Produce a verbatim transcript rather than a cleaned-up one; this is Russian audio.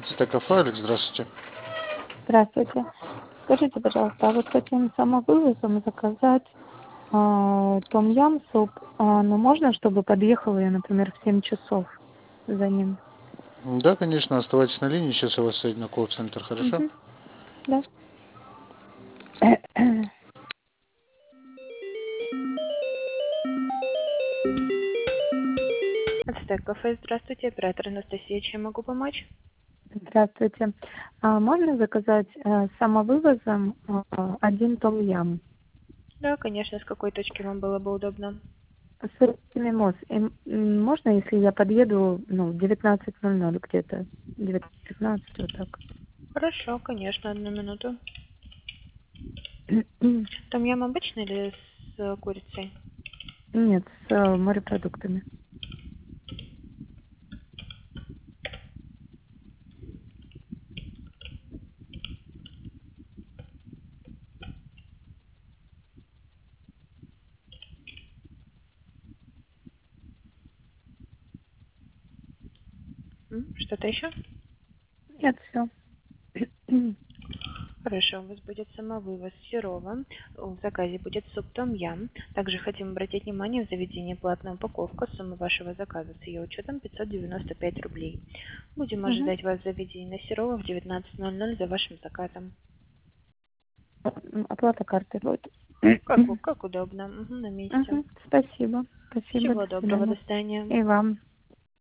Стек-кафе, Алекс, здравствуйте. Здравствуйте. Скажите, пожалуйста, а вот хотим самовывозом заказать а, том-ям суп, а, но можно, чтобы подъехала я, например, в семь часов за ним? Да, конечно, оставайтесь на линии, сейчас я вас соединю на колл-центр, хорошо? Угу. Да. Стек-кафе, здравствуйте, оператор Анастасия, чем могу помочь? Здравствуйте. А можно заказать а, самовывозом а, один том-ям? Да, конечно, с какой точки вам было бы удобно? С мимоз. И, м, можно, если я подъеду, ну, в девятнадцать ноль ноль где-то, девятнадцать пятнадцать, вот так. Хорошо, конечно, одну минуту. Том-ям обычный или с э, курицей? Нет, с а, морепродуктами. М, Что-то еще? Нет, все. Хорошо, у вас будет самовывоз сырого. В заказе будет суп том-ям. Также хотим обратить внимание, в заведении платная упаковка. Сумма вашего заказа с ее учетом пятьсот девяносто пять рублей. Будем Угу. ожидать вас в заведении на Серова в девятнадцать ноль ноль за вашим заказом. Оплата картой будет. Как, у- как удобно. Мгм, на месте. Мгм. Спасибо. Спасибо. Всего До доброго, до свидания. свидания. И вам.